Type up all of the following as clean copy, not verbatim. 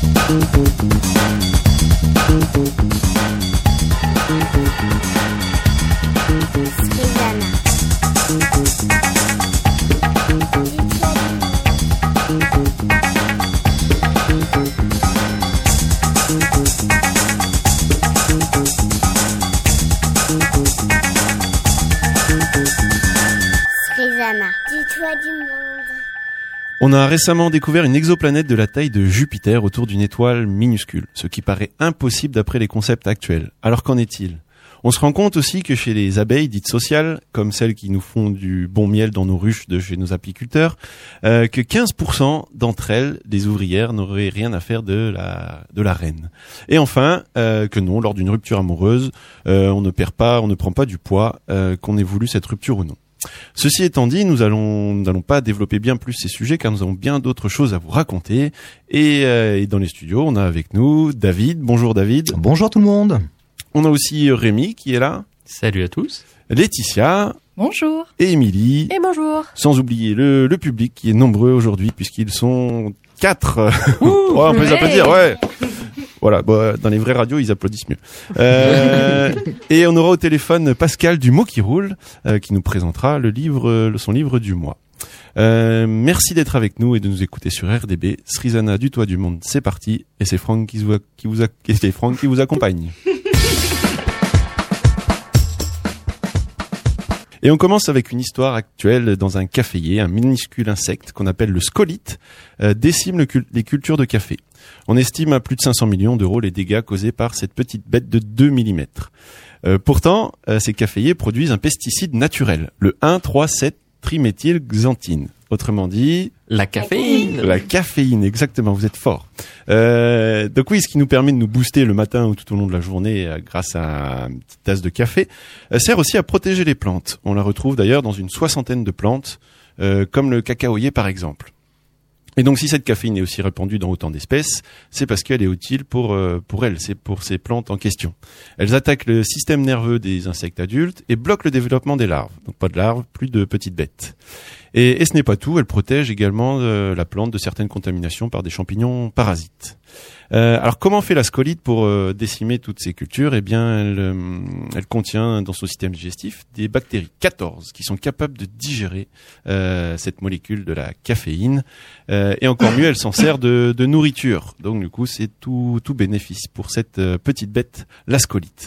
Dis-toi du monde. On a récemment découvert une exoplanète de la taille de Jupiter autour d'une étoile minuscule, ce qui paraît impossible d'après les concepts actuels. Alors qu'en est-il ? On se rend compte aussi que chez les abeilles dites sociales, comme celles qui nous font du bon miel dans nos ruches de chez nos apiculteurs, que 15% d'entre elles, des ouvrières, n'auraient rien à faire de la reine. Et enfin, que non, lors d'une rupture amoureuse, on ne prend pas du poids, qu'on ait voulu cette rupture ou non. Ceci étant dit, nous n'allons pas développer bien plus ces sujets car nous avons bien d'autres choses à vous raconter. Et dans les studios, on a avec nous David. Bonjour David. Bonjour tout le monde. On a aussi Rémi qui est là. Salut à tous. Laetitia. Bonjour. Et Émilie. Et bonjour. Sans oublier le public qui est nombreux aujourd'hui puisqu'ils sont 4. On peut les applaudir, ouais. Voilà, dans les vraies radios, ils applaudissent mieux. Et on aura au téléphone Pascal du Mot qui roule, qui nous présentera son livre du mois. Merci d'être avec nous et de nous écouter sur RDB. Srizana du Toit du Monde, c'est parti. Et c'est Franck qui vous accompagne. Et on commence avec une histoire actuelle dans un caféier. Un minuscule insecte qu'on appelle le scolite décime les cultures de café. On estime à plus de 500 millions d'euros les dégâts causés par cette petite bête de 2 mm. Pourtant, ces caféiers produisent un pesticide naturel, le 1,3,7-triméthylxanthine. Autrement dit... La caféine. La caféine, exactement, vous êtes fort. Donc oui, ce qui nous permet de nous booster le matin ou tout au long de la journée grâce à une petite tasse de café, sert aussi à protéger les plantes. On la retrouve d'ailleurs dans une 60aine de plantes, comme le cacaoyer par exemple. Et donc si cette caféine est aussi répandue dans autant d'espèces, c'est parce qu'elle est utile pour elles, c'est pour ces plantes en question. Elles attaquent le système nerveux des insectes adultes et bloquent le développement des larves. Donc pas de larves, plus de petites bêtes. Et ce n'est pas tout, elle protège également la plante de certaines contaminations par des champignons parasites. Alors comment fait la scolite pour décimer toutes ces cultures ? Eh bien, elle contient dans son système digestif des bactéries 14 qui sont capables de digérer cette molécule de la caféine. Et encore mieux, elle s'en sert de nourriture. Donc du coup, c'est tout bénéfice pour cette petite bête, la scolite.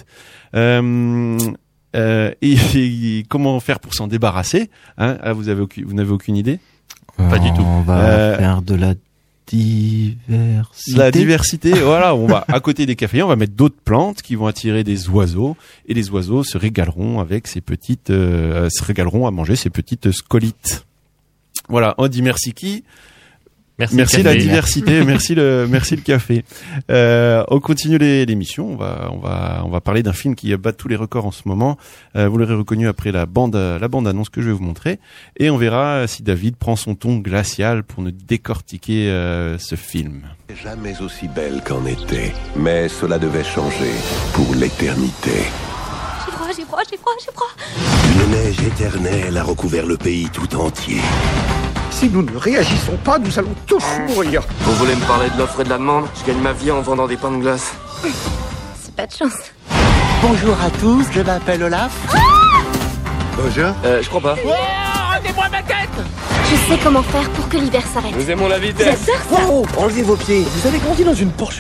Et comment faire pour s'en débarrasser, hein? Vous n'avez aucune idée? Pas du tout. On va faire de la diversité. La diversité, voilà. On va, à côté des caféiers, on va mettre d'autres plantes qui vont attirer des oiseaux. Et les oiseaux se régaleront avec à manger ces petites scolites. Voilà. On dit merci qui? Merci la diversité, merci le café. On continue l'émission. On va parler d'un film qui bat tous les records en ce moment. Vous l'aurez reconnu après la bande annonce que je vais vous montrer, et on verra si David prend son ton glacial pour nous décortiquer ce film. Jamais aussi belle qu'en été, mais cela devait changer pour l'éternité. J'ai froid. Une neige éternelle a recouvert le pays tout entier. Si nous ne réagissons pas, nous allons tous mourir. Vous voulez me parler de l'offre et de la demande ? Je gagne ma vie en vendant des pains de glace. C'est pas de chance. Bonjour à tous, je m'appelle Olaf. Bonjour. Je crois pas. Rendez-moi ma tête. Je sais comment faire pour que l'hiver s'arrête. Nous aimons la vitesse. J'adore ça. Wow, enlevez vos pieds. Vous avez grandi dans une porcherie ?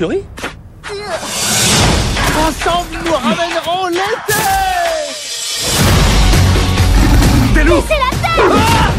Ensemble, nous ramènerons l'été. C'est la terre.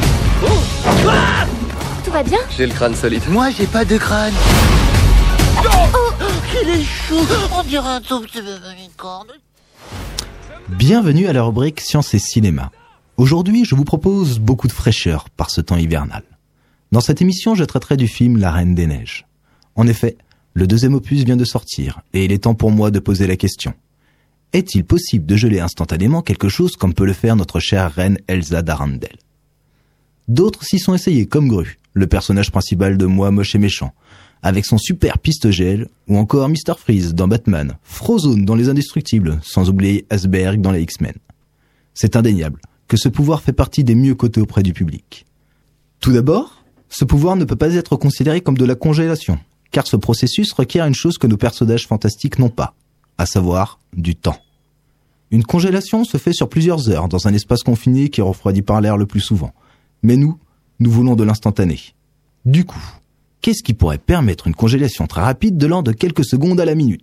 Tout va bien ? J'ai le crâne solide. Moi, j'ai pas de crâne. Oh, il est chou. On dirait un tout petit bébé corne. Bienvenue à la rubrique Science et Cinéma. Aujourd'hui, je vous propose beaucoup de fraîcheur par ce temps hivernal. Dans cette émission, je traiterai du film La Reine des Neiges. En effet, le 2e opus vient de sortir, et il est temps pour moi de poser la question. Est-il possible de geler instantanément quelque chose comme peut le faire notre chère reine Elsa d'Arendelle ? D'autres s'y sont essayés comme Gru, le personnage principal de Moi Moche et Méchant, avec son super piste-gel, ou encore Mr. Freeze dans Batman, Frozone dans Les Indestructibles, sans oublier Asberg dans les X-Men. C'est indéniable que ce pouvoir fait partie des mieux cotés auprès du public. Tout d'abord, ce pouvoir ne peut pas être considéré comme de la congélation, car ce processus requiert une chose que nos personnages fantastiques n'ont pas, à savoir du temps. Une congélation se fait sur plusieurs heures dans un espace confiné qui est refroidi par l'air le plus souvent. Mais nous voulons de l'instantané. Du coup, qu'est-ce qui pourrait permettre une congélation très rapide de l'ordre de quelques secondes à la minute ?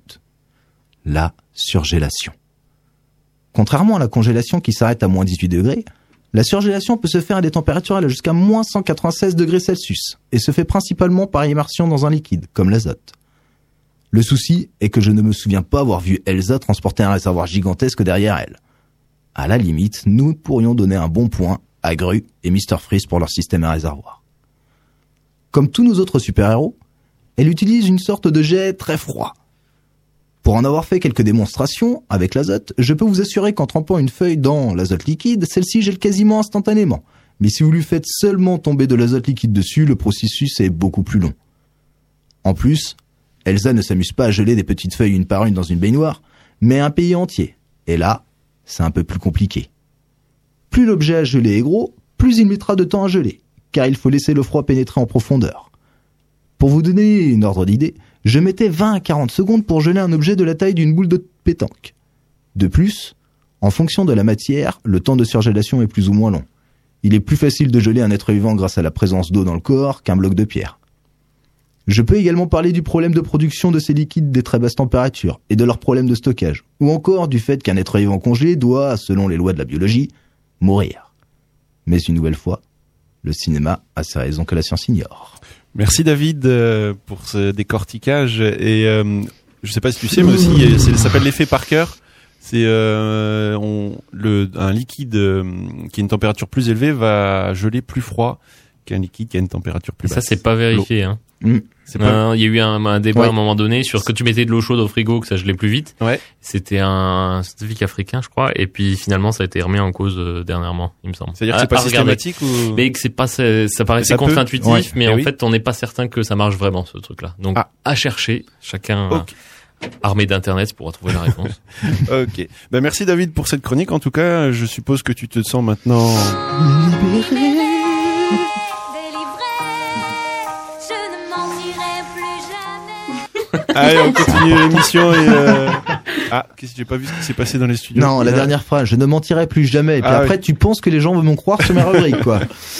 La surgélation. Contrairement à la congélation qui s'arrête à moins 18 degrés, la surgélation peut se faire à des températures allant jusqu'à moins 196 degrés Celsius et se fait principalement par immersion dans un liquide, comme l'azote. Le souci est que je ne me souviens pas avoir vu Elsa transporter un réservoir gigantesque derrière elle. À la limite, nous pourrions donner un bon point à Gru et Mr. Freeze pour leur système à réservoir. Comme tous nos autres super-héros, elle utilise une sorte de jet très froid. Pour en avoir fait quelques démonstrations avec l'azote, je peux vous assurer qu'en trempant une feuille dans l'azote liquide, celle-ci gèle quasiment instantanément. Mais si vous lui faites seulement tomber de l'azote liquide dessus, le processus est beaucoup plus long. En plus, Elsa ne s'amuse pas à geler des petites feuilles une par une dans une baignoire, mais un pays entier. Et là, c'est un peu plus compliqué. Plus l'objet à geler est gros, plus il mettra de temps à geler, car il faut laisser le froid pénétrer en profondeur. Pour vous donner une ordre d'idée, je mettais 20 à 40 secondes pour geler un objet de la taille d'une boule de pétanque. De plus, en fonction de la matière, le temps de surgélation est plus ou moins long. Il est plus facile de geler un être vivant grâce à la présence d'eau dans le corps qu'un bloc de pierre. Je peux également parler du problème de production de ces liquides des très basses températures et de leur problème de stockage, ou encore du fait qu'un être vivant congelé doit, selon les lois de la biologie, mourir. Mais une nouvelle fois, le cinéma a ses raisons que la science ignore. Merci David pour ce décortiquage. Et je sais pas si tu sais, mais aussi ça s'appelle l'effet Parker. C'est un liquide qui a une température plus élevée va geler plus froid qu'un liquide qui a une température plus basse. Ça c'est pas vérifié, hein. Il y a eu un débat à un moment donné sur que tu mettais de l'eau chaude au frigo que ça gelait plus vite. Ouais. C'était un scientifique africain, je crois, et puis finalement ça a été remis en cause dernièrement, il me semble. C'est-à-dire que c'est pas systématique ou mais que c'est pas ça paraissait contre-intuitif, mais en fait on n'est pas certain que ça marche vraiment ce truc-là. Donc à chercher, chacun armé d'internet pourra trouver la réponse. OK. Ben merci David pour cette chronique. En tout cas, je suppose que tu te sens maintenant libéré. Allez, on continue l'émission et qu'est-ce que j'ai pas vu ce qui s'est passé dans les studios. Non, la dernière phrase, je ne mentirai plus jamais. Et puis après, tu penses que les gens vont me croire sur mes rubriques, quoi.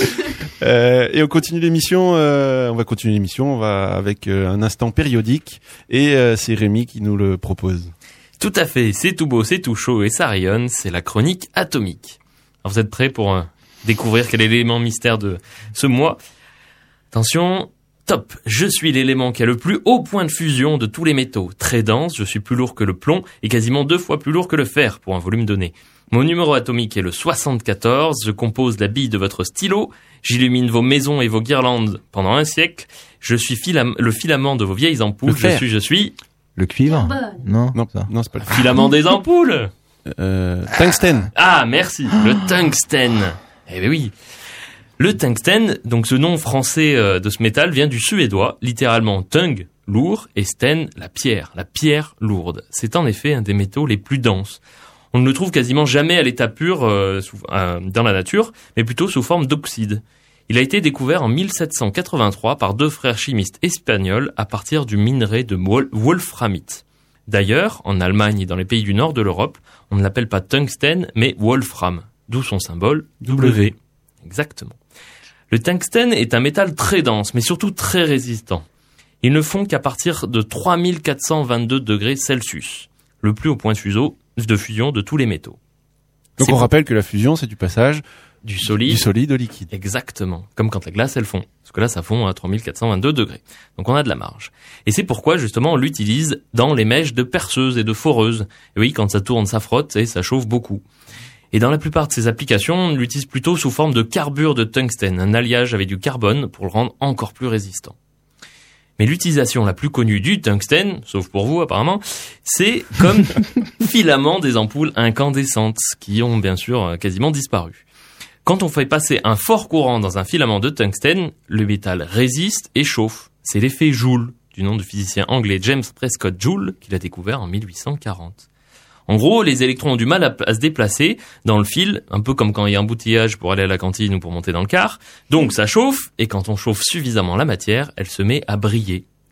Et on continue l'émission. On va avec un instant périodique et c'est Rémi qui nous le propose. Tout à fait. C'est tout beau, c'est tout chaud et ça rayonne. C'est la chronique atomique. Alors vous êtes prêts pour découvrir quel est l'élément mystère de ce mois? Attention. Top, je suis l'élément qui a le plus haut point de fusion de tous les métaux. Très dense, je suis plus lourd que le plomb et quasiment 2 fois plus lourd que le fer pour un volume donné. Mon numéro atomique est le 74, je compose la bille de votre stylo, j'illumine vos maisons et vos guirlandes pendant un siècle, je suis le filament de vos vieilles ampoules, je suis... Le cuivre? Non, c'est pas le filament des ampoules. Tungstène. Ah, merci, le tungstène. Eh ben oui. Le tungstène, donc ce nom français de ce métal, vient du suédois, littéralement tung, lourd, et sten, la pierre lourde. C'est en effet un des métaux les plus denses. On ne le trouve quasiment jamais à l'état pur dans la nature, mais plutôt sous forme d'oxyde. Il a été découvert en 1783 par 2 frères chimistes espagnols à partir du minerai de wolframite. D'ailleurs, en Allemagne et dans les pays du nord de l'Europe, on ne l'appelle pas tungstène, mais wolfram, d'où son symbole W. Exactement. Le tungstène est un métal très dense, mais surtout très résistant. Ils ne font qu'à partir de 3422 degrés Celsius, le plus haut point de fusion de tous les métaux. Donc on rappelle que la fusion, c'est du passage du solide au liquide. Exactement. Comme quand la glace, elle fond. Parce que là, ça fond à 3422 degrés. Donc on a de la marge. Et c'est pourquoi, justement, on l'utilise dans les mèches de perceuses et de foreuses. Et oui, quand ça tourne, ça frotte et ça chauffe beaucoup. Et dans la plupart de ces applications, on l'utilise plutôt sous forme de carbure de tungstène, un alliage avec du carbone pour le rendre encore plus résistant. Mais l'utilisation la plus connue du tungstène, sauf pour vous apparemment, c'est comme filament des ampoules incandescentes, qui ont bien sûr quasiment disparu. Quand on fait passer un fort courant dans un filament de tungstène, le métal résiste et chauffe. C'est l'effet Joule, du nom du physicien anglais James Prescott Joule, qu'il a découvert en 1840. En gros, les électrons ont du mal à se déplacer dans le fil, un peu comme quand il y a un embouteillage pour aller à la cantine ou pour monter dans le car. Donc ça chauffe, et quand on chauffe suffisamment la matière, elle se met à briller.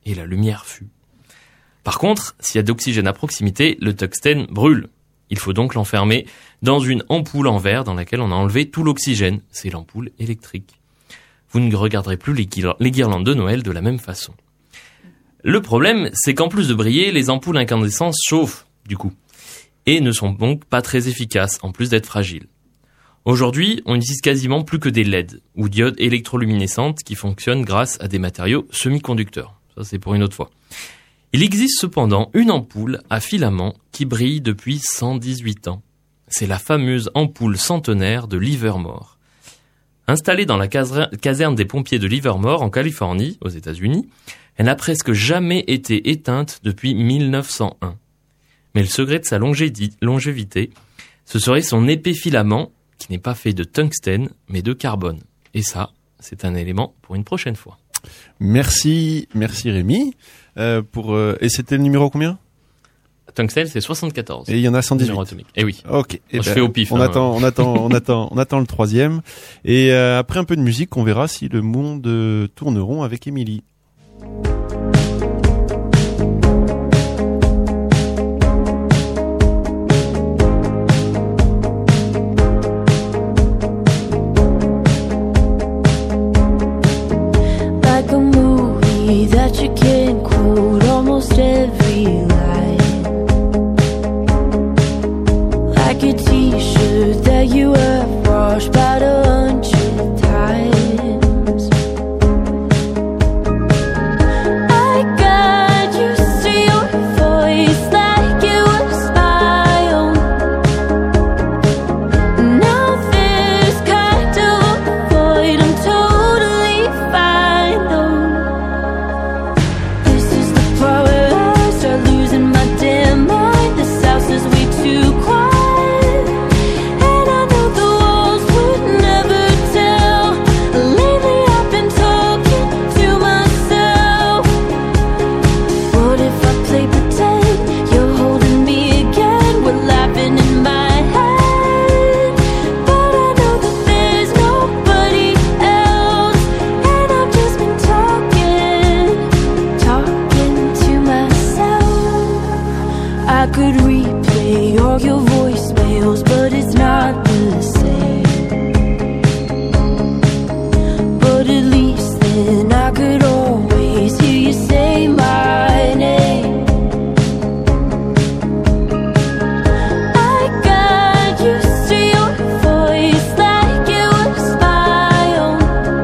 et la lumière fut. Par contre, s'il y a d'oxygène à proximité, le tungstène brûle. Il faut donc l'enfermer dans une ampoule en verre dans laquelle on a enlevé tout l'oxygène. C'est l'ampoule électrique. Vous ne regarderez plus les guirlandes de Noël de la même façon. Le problème, c'est qu'en plus de briller, les ampoules incandescentes chauffent, du coup, et ne sont donc pas très efficaces, en plus d'être fragiles. Aujourd'hui, on n'utilise quasiment plus que des LED, ou diodes électroluminescentes qui fonctionnent grâce à des matériaux semi-conducteurs. Ça, c'est pour une autre fois. Il existe cependant une ampoule à filament qui brille depuis 118 ans. C'est la fameuse ampoule centenaire de Livermore. Installée dans la caserne des pompiers de Livermore en Californie, aux États-Unis, elle n'a presque jamais été éteinte depuis 1901. Mais le secret de sa longévité, ce serait son épais filament qui n'est pas fait de tungstène mais de carbone. Et ça, c'est un élément pour une prochaine fois. Merci Rémi. Et c'était le numéro combien ? Tungstène, c'est 74. Et il y en a 118. Numéro atomique. Eh oui. Ok. Je fais au pif. On attend le troisième. Et après un peu de musique, on verra si le monde tourne rond avec Émilie. That you can quote almost every line, like a t-shirt that you have washed about 100 times. I got used to your voice like it was my own. Now there's kind of a void, I'm totally fine though. Losing my damn mind, this house is way too quiet, and I know the walls would never tell. Lately I've been talking to myself. What if I play pretend you're holding me again? We're laughing in my head, but I know that there's nobody else, and I've just been talking to myself. I could replay all your voicemails, but it's not the same. But at least then I could always hear you say my name. I got used to your voice like it was my own.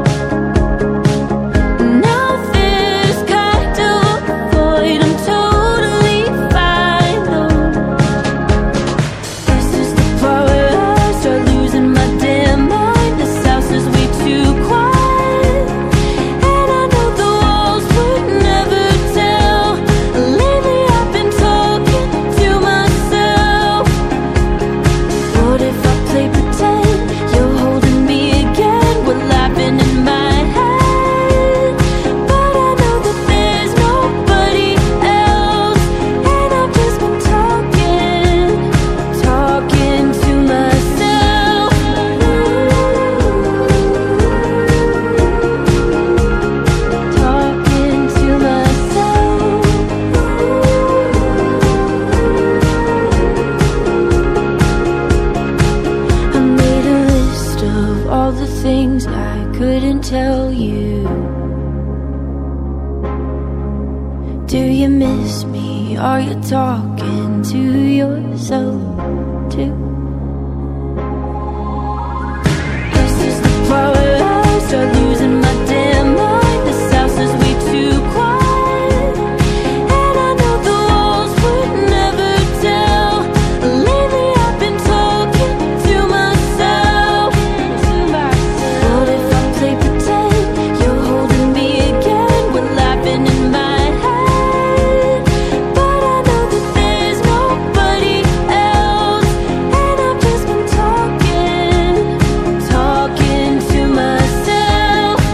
Now there's kind of a void, I'm totally fine though. This is the part where I start losing my damn mind. This house is way too quiet, and I know the walls would never tell. Lately I've been talking to myself. What if I play pretend you're holding me again? We're laughing in my head, but I know that there's nobody else, and I've just been talking to myself. Talking to myself. I made a list of all the things I couldn't tell you. Do you miss me? Are you talking to yourself too? This is the part where I start losing my damn mind. This house is way too quiet, and I know the walls would never tell. Lately I've been talking to myself. What if I play pretend you're holding me again? We're laughing in my head, but I know that there's nobody else, and I've just been talking to myself.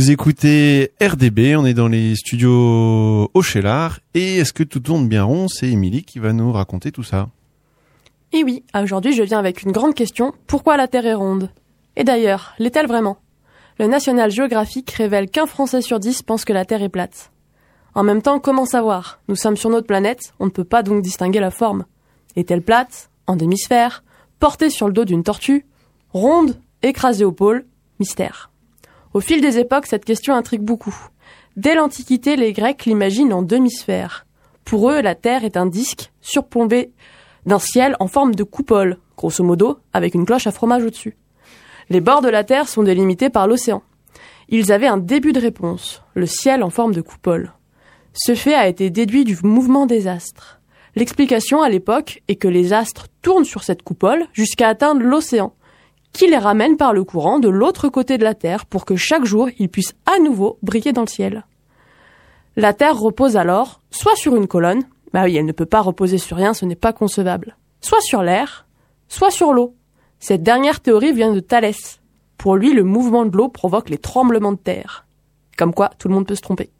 Vous écoutez RDB, on est dans les studios Auchelard. Et est-ce que tout tourne bien rond? C'est Émilie qui va nous raconter tout ça. Et oui, aujourd'hui je viens avec une grande question. Pourquoi la Terre est ronde? Et d'ailleurs, l'est-elle vraiment? Le National Geographic révèle qu'1 Français sur 10 pense que la Terre est plate. En même temps, comment savoir? Nous sommes sur notre planète, on ne peut pas donc distinguer la forme. Est-elle plate? En demi-sphère? Portée sur le dos d'une tortue? Ronde? Écrasée au pôle? Mystère. Au fil des époques, cette question intrigue beaucoup. Dès l'Antiquité, les Grecs l'imaginent en demi-sphère. Pour eux, la Terre est un disque surplombé d'un ciel en forme de coupole, grosso modo, avec une cloche à fromage au-dessus. Les bords de la Terre sont délimités par l'océan. Ils avaient un début de réponse, le ciel en forme de coupole. Ce fait a été déduit du mouvement des astres. L'explication à l'époque est que les astres tournent sur cette coupole jusqu'à atteindre l'océan, qui les ramène par le courant de l'autre côté de la Terre pour que chaque jour ils puissent à nouveau briller dans le ciel. La Terre repose alors soit sur une colonne, bah oui, elle ne peut pas reposer sur rien, ce n'est pas concevable, soit sur l'air, soit sur l'eau. Cette dernière théorie vient de Thalès. Pour lui, le mouvement de l'eau provoque les tremblements de terre. Comme quoi, tout le monde peut se tromper.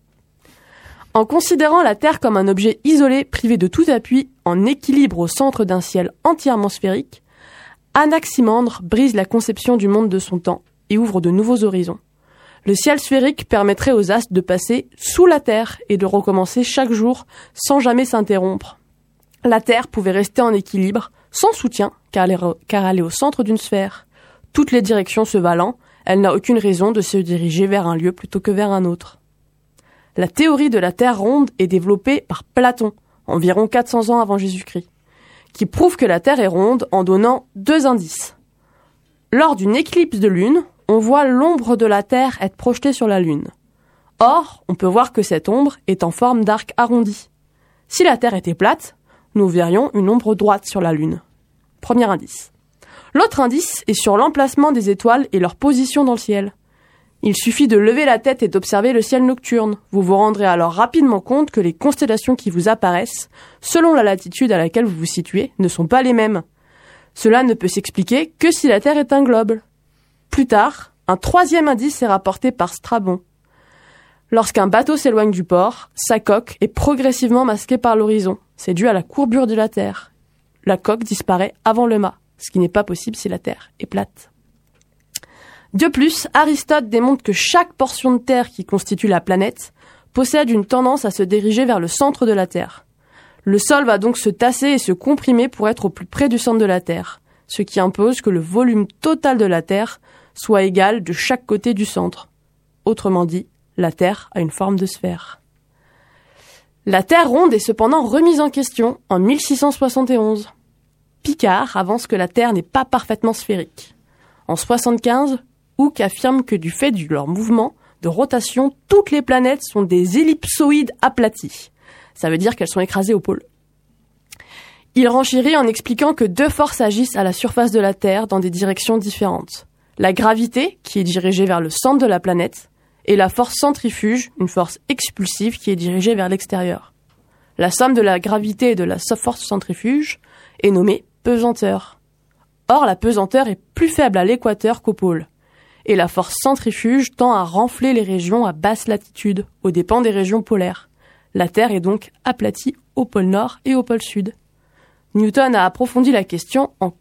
En considérant la Terre comme un objet isolé, privé de tout appui, en équilibre au centre d'un ciel entièrement sphérique, Anaximandre brise la conception du monde de son temps et ouvre de nouveaux horizons. Le ciel sphérique permettrait aux astres de passer sous la Terre et de recommencer chaque jour sans jamais s'interrompre. La Terre pouvait rester en équilibre, sans soutien, car elle est au centre d'une sphère. Toutes les directions se valant, elle n'a aucune raison de se diriger vers un lieu plutôt que vers un autre. La théorie de la Terre ronde est développée par Platon, environ 400 ans avant Jésus-Christ, qui prouve que la Terre est ronde en donnant 2 indices. Lors d'une éclipse de lune, on voit l'ombre de la Terre être projetée sur la Lune. Or, on peut voir que cette ombre est en forme d'arc arrondi. Si la Terre était plate, nous verrions une ombre droite sur la Lune. Premier indice. L'autre indice est sur l'emplacement des étoiles et leur position dans le ciel. Il suffit de lever la tête et d'observer le ciel nocturne. Vous vous rendrez alors rapidement compte que les constellations qui vous apparaissent, selon la latitude à laquelle vous vous situez, ne sont pas les mêmes. Cela ne peut s'expliquer que si la Terre est un globe. Plus tard, un 3e indice est rapporté par Strabon. Lorsqu'un bateau s'éloigne du port, sa coque est progressivement masquée par l'horizon. C'est dû à la courbure de la Terre. La coque disparaît avant le mât, ce qui n'est pas possible si la Terre est plate. De plus, Aristote démontre que chaque portion de terre qui constitue la planète possède une tendance à se diriger vers le centre de la Terre. Le sol va donc se tasser et se comprimer pour être au plus près du centre de la Terre, ce qui impose que le volume total de la Terre soit égal de chaque côté du centre. Autrement dit, la Terre a une forme de sphère. La Terre ronde est cependant remise en question en 1671. Picard avance que la Terre n'est pas parfaitement sphérique. En 75, Hooke affirme que du fait de leur mouvement de rotation, toutes les planètes sont des ellipsoïdes aplatis. Ça veut dire qu'elles sont écrasées au pôle. Il renchérit en expliquant que 2 forces agissent à la surface de la Terre dans des directions différentes. La gravité, qui est dirigée vers le centre de la planète, et la force centrifuge, une force expulsive qui est dirigée vers l'extérieur. La somme de la gravité et de la force centrifuge est nommée pesanteur. Or, la pesanteur est plus faible à l'équateur qu'au pôle. Et la force centrifuge tend à renfler les régions à basse latitude, aux dépens des régions polaires. La Terre est donc aplatie au pôle Nord et au pôle Sud. Newton a approfondi la question en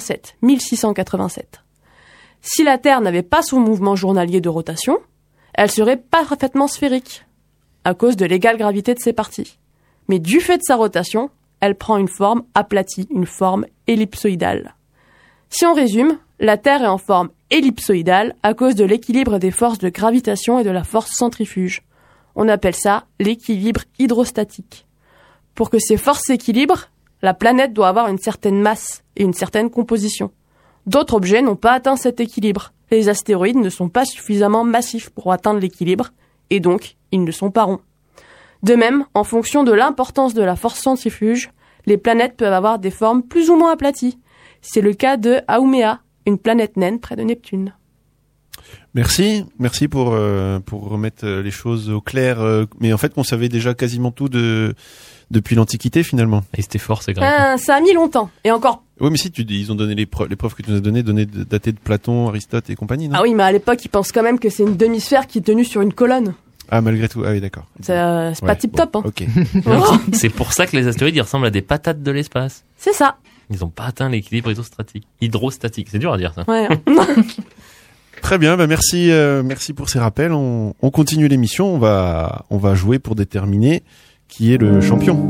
1687. Si la Terre n'avait pas son mouvement journalier de rotation, elle serait parfaitement sphérique, à cause de l'égale gravité de ses parties. Mais du fait de sa rotation, elle prend une forme aplatie, une forme ellipsoïdale. Si on résume, la Terre est en forme ellipsoïdale à cause de l'équilibre des forces de gravitation et de la force centrifuge. On appelle ça l'équilibre hydrostatique. Pour que ces forces s'équilibrent, la planète doit avoir une certaine masse et une certaine composition. D'autres objets n'ont pas atteint cet équilibre. Les astéroïdes ne sont pas suffisamment massifs pour atteindre l'équilibre, et donc ils ne sont pas ronds. De même, en fonction de l'importance de la force centrifuge, les planètes peuvent avoir des formes plus ou moins aplaties. C'est le cas de Haumea, une planète naine près de Neptune. Merci pour remettre les choses au clair. Mais en fait, on savait déjà quasiment tout depuis l'Antiquité finalement. Et c'était fort, c'est grave. Ça a mis longtemps, et encore Oui, mais si ils ont donné les preuves que tu nous as données, datées de Platon, Aristote et compagnie, non? Ah oui, mais à l'époque, ils pensent quand même que c'est une demi-sphère qui est tenue sur une colonne. Ah, malgré tout. Ah oui, d'accord. C'est pas tip-top, hein. Ok. C'est pour ça que les astéroïdes, ils ressemblent à des patates de l'espace. C'est ça. Ils ont pas atteint l'équilibre hydrostatique. C'est dur à dire, ça. Ouais. Très bien, merci pour ces rappels. On continue l'émission. On va jouer pour déterminer qui est le champion.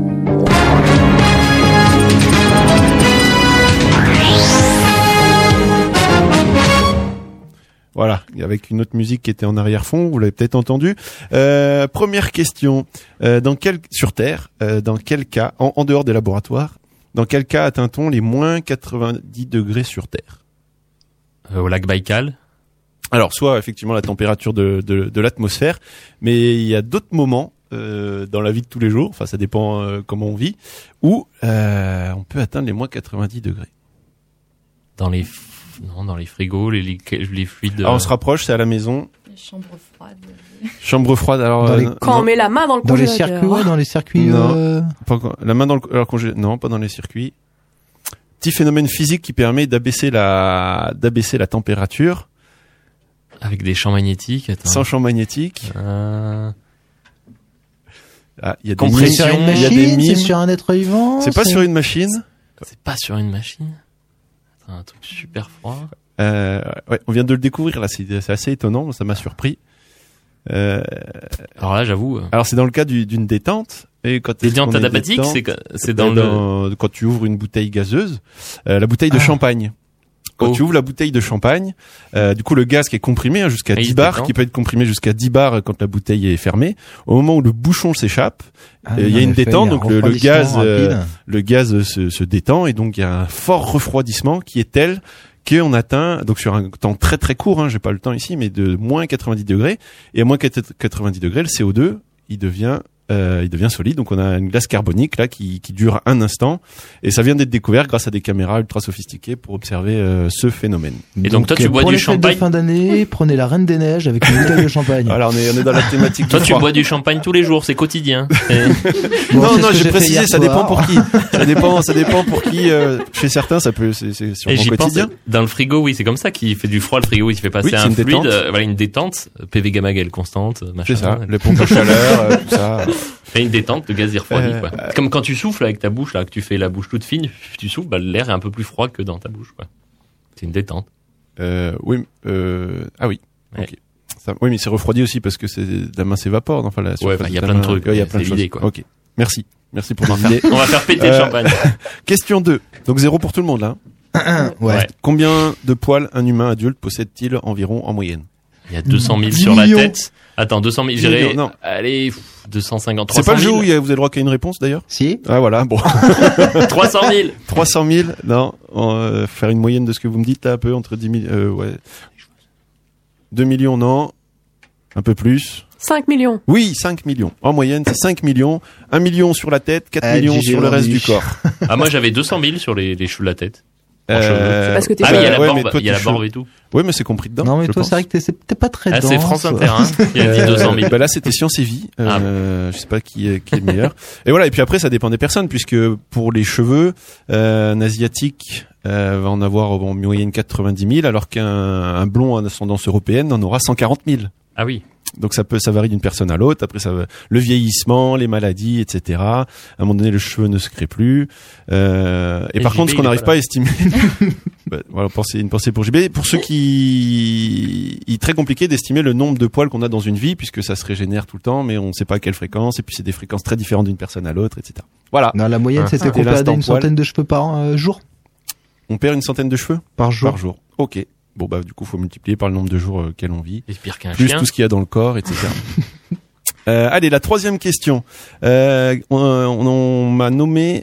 Voilà, avec une autre musique qui était en arrière-fond, vous l'avez peut-être entendu. Première question, sur Terre, dans quel cas, en dehors des laboratoires, dans quel cas atteint-on les moins 90 degrés sur Terre? Au lac Baïkal. Alors, soit effectivement la température de l'atmosphère, mais il y a d'autres moments dans la vie de tous les jours, enfin ça dépend comment on vit, où on peut atteindre les moins 90 degrés. Dans les frigos, les fluides. Alors on se rapproche, c'est à la maison. Les chambres froides. Chambre froide. Alors quand on met la main dans le congélateur. Dans les circuits. Non, pas encore. La main dans le congélateur. Non, pas dans les circuits. Petit phénomène physique qui permet d'abaisser la température. Avec des champs magnétiques. Attends. Sans champ magnétique. Il y a compression. Il y a des mimes. C'est sur un être vivant. C'est pas sur une machine. C'est pas sur une machine. C'est un truc super froid. Ouais, on vient de le découvrir là. C'est assez étonnant. Ça m'a surpris. Alors là, j'avoue. Alors c'est dans le cas d'une détente. Et quand détente adapatique, c'est dans quand tu ouvres une bouteille gazeuse, la bouteille de champagne. Quand tu ouvres la bouteille de champagne, du coup le gaz qui est comprimé jusqu'à 10 bars, qui peut être comprimé jusqu'à 10 bars quand la bouteille est fermée, au moment où le bouchon s'échappe, il y a une détente, donc le gaz se détend et donc il y a un fort refroidissement qui est tel qu'on atteint, donc sur un temps très très court, j'ai pas le temps ici, mais de moins 90 degrés, et à moins 90 degrés, le CO2, il devient solide, donc on a une glace carbonique là qui dure un instant, et ça vient d'être découvert grâce à des caméras ultra sophistiquées pour observer ce phénomène. Et donc toi tu bois du champagne. Pour les fin d'année, prenez la Reine des Neiges avec une bouteille de champagne. Voilà, on est dans la thématique. Toi tu bois du champagne tous les jours, c'est quotidien. Non, j'ai précisé, ça dépend pour qui. Ça dépend pour qui. Chez certains, ça peut, c'est sûrement quotidien. Dans le frigo, oui, c'est comme ça qu'il fait du froid. Le frigo, il se fait passer un fluide, voilà, une détente, PV gamma Gale constante, machin. C'est ça, les pompes à chaleur, tout ça. Et une détente, le gaz y refroidit, quoi. Comme quand tu souffles avec ta bouche, là, que tu fais la bouche toute fine, tu souffles, l'air est un peu plus froid que dans ta bouche, quoi. C'est une détente. Oui, ah oui. Ouais. Ok. Ça, oui, mais c'est refroidi aussi parce que la main s'évapore, enfin, la surface. Ouais, il y a plein de trucs. Il y a plein de choses. Quoi. Ok. Merci pour l'idée. On va faire péter le champagne. Question 2. Donc 0 pour tout le monde, là. Ouais. Combien de poils un humain adulte possède-t-il environ en moyenne? Il y a 200 000 sur la tête. Attends, 200 000, j'irai. Non. Allez, 250, 300 000. C'est pas le jeu où vous avez le droit qu'à une réponse, d'ailleurs? Si. Ah, voilà, bon. 300 000. 300 000, non. Faire une moyenne de ce que vous me dites, là, un peu, entre 10 000, ouais. 2 millions, non. Un peu plus. 5 millions. Oui, 5 millions. En moyenne, c'est 5 millions. 1 million sur la tête, 4 millions sur le reste du corps. Ah, moi, j'avais 200 000 sur les cheveux de la tête. C'est parce que t'es il y a la barbe, il y a la barbe et tout. Oui, mais c'est compris dedans. Non, mais toi, c'est vrai que t'es pas très dense. C'est France Inter, qui a dit 200 000. Bah là, c'était Science et Vie. Je sais pas qui est le meilleur. Et voilà. Et puis après, ça dépend des personnes, puisque pour les cheveux, un asiatique va en avoir en moyenne 90 000, alors qu'un blond à ascendance européenne en aura 140 000. Ah oui. Donc ça varie d'une personne à l'autre. Après le vieillissement, les maladies, etc. À un moment donné, le cheveu ne se crée plus. Et par contre, ce qu'on n'arrive pas à estimer, voilà, une pensée pour JB. Pour ceux il est très compliqué d'estimer le nombre de poils qu'on a dans une vie, puisque ça se régénère tout le temps, mais on ne sait pas à quelle fréquence. Et puis c'est des fréquences très différentes d'une personne à l'autre, etc. Voilà. Non, la moyenne, c'était qu'on perdait une centaine de cheveux par jour. On perd une centaine de cheveux par jour. Par jour. Ok. Bon bah du coup faut multiplier par le nombre de jours qu'elle on vit, pire qu'un plus chien. Tout ce qu'il y a dans le corps, etc. Allez, la troisième question. On m'a nommé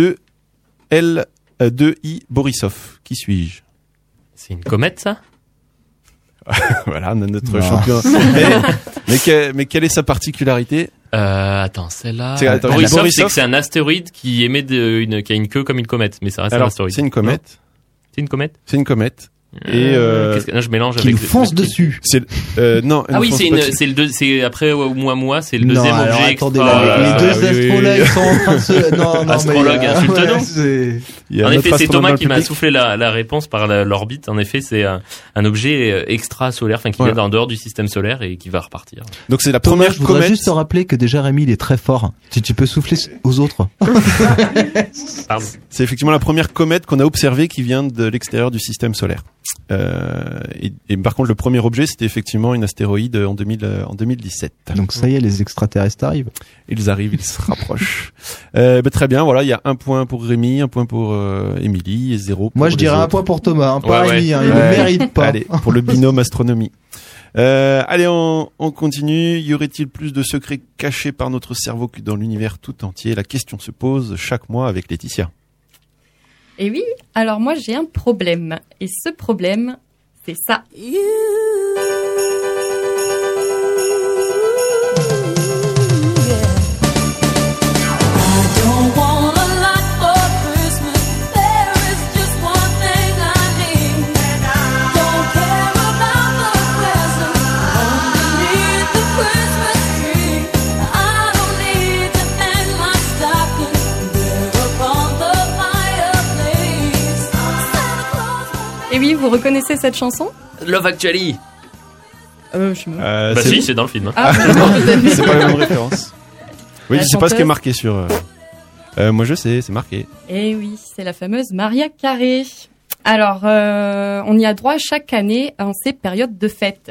2I Borisov. Qui suis-je? C'est une comète, ça? Voilà, on a notre champion. mais quelle est sa particularité? Attends, celle-là. Borisov, c'est que c'est un astéroïde qui émet qui a une queue comme une comète, mais ça reste un astéroïde. C'est une comète. C'est une comète? C'est une comète. Et Là, je mélange Qu'il avec fonce dessus. c'est non. Ah oui, c'est après moi, c'est le deuxième non, alors, objet. attendez, extra- les deux astrologues sont en train de se... Non, Astrologue, insulte-nous. c'est... Il y a En un autre effet, c'est astronome Thomas dans le qui m'a public. soufflé la réponse par l'orbite. En effet, c'est un objet extra-solaire, enfin qui Voilà. vient en dehors du système solaire et qui va repartir. Donc c'est la Thomas, première je voudrais comète. juste te rappeler que déjà Rémi, il est très fort. Tu peux souffler aux autres. Pardon. C'est effectivement la première comète qu'on a observée qui vient de l'extérieur du système solaire. Et par contre, le premier objet, c'était effectivement une astéroïde en 2017. Donc ça y est, les extraterrestres arrivent. Ils arrivent, ils se rapprochent. Très bien, voilà, il y a 1 point pour Rémi, 1 point pour Émilie et 0 pour Moi, je les dirais 1 autres. point pour Thomas, hein, pas Ouais, Rémi, hein, il Ouais. ne mérite pas. Allez, pour le binôme astronomie. Allez, on continue. Y aurait-il plus de secrets cachés par notre cerveau que dans l'univers tout entier? La question se pose chaque mois avec Laetitia. Et oui, alors moi j'ai un problème. Et ce problème, c'est ça. Et oui, vous reconnaissez cette chanson? Love Actually. Je Si, c'est dans le film. Ah, C'est pas la même référence. Oui, La je sais pas ce qui est chanteuse. marqué sur. Moi, je sais, c'est marqué. Et oui, c'est la fameuse Maria Carey. Alors, on y a droit chaque année en ces périodes de fête.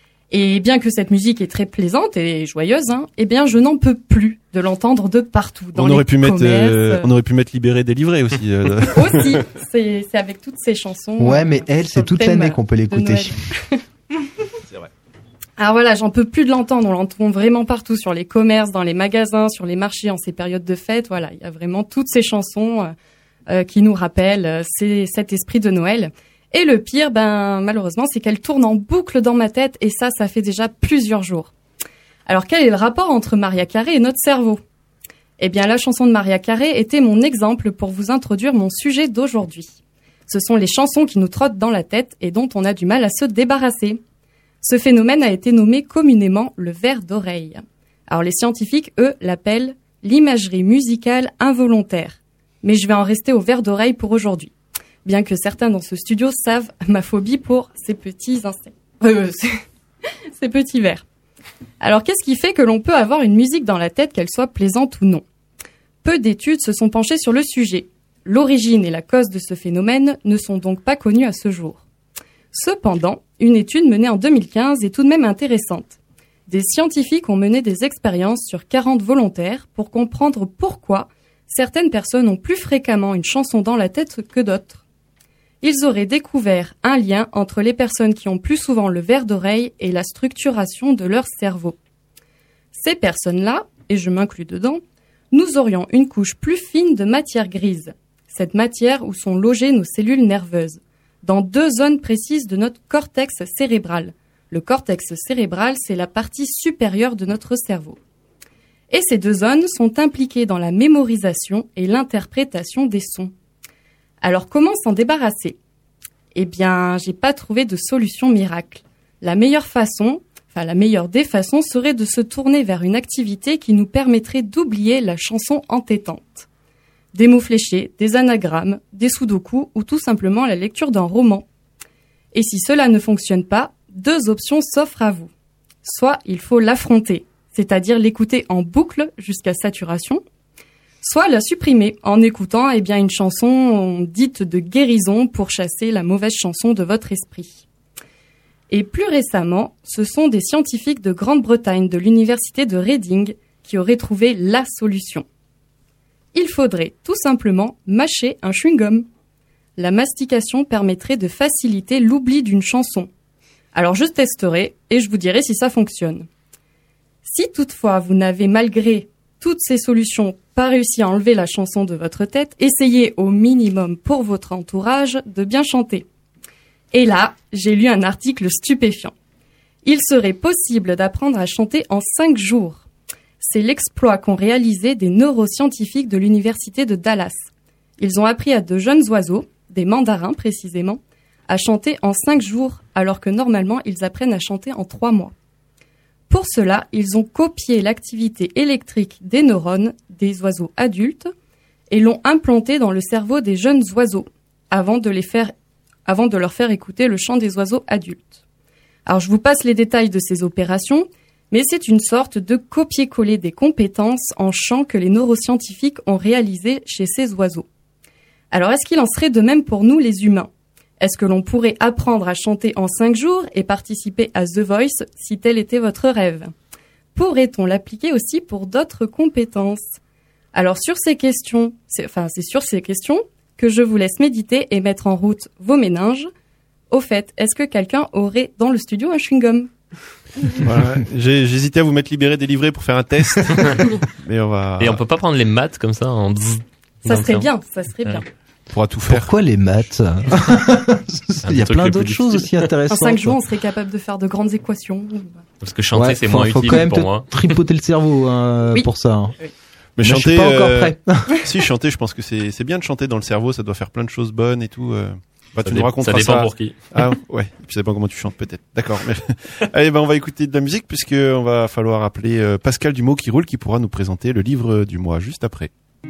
Et bien que cette musique est très plaisante et joyeuse, eh bien, je n'en peux plus de l'entendre de partout. Dans On les aurait pu mettre, commerces, on aurait pu mettre Libéré, Délivré aussi. aussi, c'est avec toutes ces chansons. Ouais, mais elle, sur c'est le toute thème l'année qu'on peut de l'écouter. Noël. C'est vrai. Alors voilà, j'en peux plus de l'entendre. On l'entend vraiment partout, sur les commerces, dans les magasins, sur les marchés, en ces périodes de fête. Voilà, il y a vraiment toutes ces chansons qui nous rappellent cet esprit de Noël. Et le pire, malheureusement, c'est qu'elle tourne en boucle dans ma tête, et ça fait déjà plusieurs jours. Alors quel est le rapport entre Maria Carey et notre cerveau? Eh bien, la chanson de Maria Carey était mon exemple pour vous introduire mon sujet d'aujourd'hui. Ce sont les chansons qui nous trottent dans la tête et dont on a du mal à se débarrasser. Ce phénomène a été nommé communément le ver d'oreille. Alors les scientifiques, eux, l'appellent l'imagerie musicale involontaire. Mais je vais en rester au ver d'oreille pour aujourd'hui. Bien que certains dans ce studio savent ma phobie pour ces petits insectes. Ces petits vers. Alors qu'est-ce qui fait que l'on peut avoir une musique dans la tête, qu'elle soit plaisante ou non? Peu d'études se sont penchées sur le sujet. L'origine et la cause de ce phénomène ne sont donc pas connues à ce jour. Cependant, une étude menée en 2015 est tout de même intéressante. Des scientifiques ont mené des expériences sur 40 volontaires pour comprendre pourquoi certaines personnes ont plus fréquemment une chanson dans la tête que d'autres. Ils auraient découvert un lien entre les personnes qui ont plus souvent le ver d'oreille et la structuration de leur cerveau. Ces personnes-là, et je m'inclus dedans, nous aurions une couche plus fine de matière grise, cette matière où sont logées nos cellules nerveuses, dans 2 zones précises de notre cortex cérébral. Le cortex cérébral, c'est la partie supérieure de notre cerveau. Et ces 2 zones sont impliquées dans la mémorisation et l'interprétation des sons. Alors comment s'en débarrasser? Eh bien, j'ai pas trouvé de solution miracle. La meilleure des façons serait de se tourner vers une activité qui nous permettrait d'oublier la chanson entêtante. Des mots fléchés, des anagrammes, des sudoku ou tout simplement la lecture d'un roman. Et si cela ne fonctionne pas, 2 options s'offrent à vous. Soit il faut l'affronter, c'est-à-dire l'écouter en boucle jusqu'à saturation, soit la supprimer en écoutant une chanson dite de guérison pour chasser la mauvaise chanson de votre esprit. Et plus récemment, ce sont des scientifiques de Grande-Bretagne de l'université de Reading qui auraient trouvé la solution. Il faudrait tout simplement mâcher un chewing-gum. La mastication permettrait de faciliter l'oubli d'une chanson. Alors je testerai et je vous dirai si ça fonctionne. Si toutefois vous n'avez malgré toutes ces solutions pas réussi à enlever la chanson de votre tête, essayez au minimum pour votre entourage de bien chanter. Et là, j'ai lu un article stupéfiant. Il serait possible d'apprendre à chanter en 5 jours. C'est l'exploit qu'ont réalisé des neuroscientifiques de l'université de Dallas. Ils ont appris à de jeunes oiseaux, des mandarins précisément, à chanter en 5 jours, alors que normalement, ils apprennent à chanter en 3 mois. Pour cela, ils ont copié l'activité électrique des neurones des oiseaux adultes et l'ont implanté dans le cerveau des jeunes oiseaux avant de leur faire écouter le chant des oiseaux adultes. Alors, je vous passe les détails de ces opérations, mais c'est une sorte de copier-coller des compétences en chant que les neuroscientifiques ont réalisées chez ces oiseaux. Alors, est-ce qu'il en serait de même pour nous, les humains ? Est-ce que l'on pourrait apprendre à chanter en 5 jours et participer à The Voice si tel était votre rêve ? Pourrait-on l'appliquer aussi pour d'autres compétences ? Alors, c'est sur ces questions que je vous laisse méditer et mettre en route vos méninges. Au fait, est-ce que quelqu'un aurait dans le studio un chewing-gum ? Voilà. J'hésitais à vous mettre libéré, délivré pour faire un test. Mais on va... Et on peut pas prendre les maths comme ça en bzzz. Ça serait bien. On pourra tout faire. Pourquoi les maths ? Il y a plein d'autres choses aussi intéressantes. En 5 jours, on serait capable de faire de grandes équations. Parce que chanter, c'est moins faut utile quand même pour moi. Tripoter le cerveau Oui. pour ça. Hein. Oui. Mais je chanter, suis pas encore prêt. Si, chanter, je pense que c'est bien de chanter dans le cerveau, ça doit faire plein de choses bonnes et tout. Tu nous raconteras ça. Ça dépend pour qui. Ah, ouais. Et puis ça dépend comment tu chantes, peut-être. D'accord. Mais... Allez, on va écouter de la musique puisque on va falloir appeler Pascal Dumont qui roule, qui pourra nous présenter le livre du mois juste après.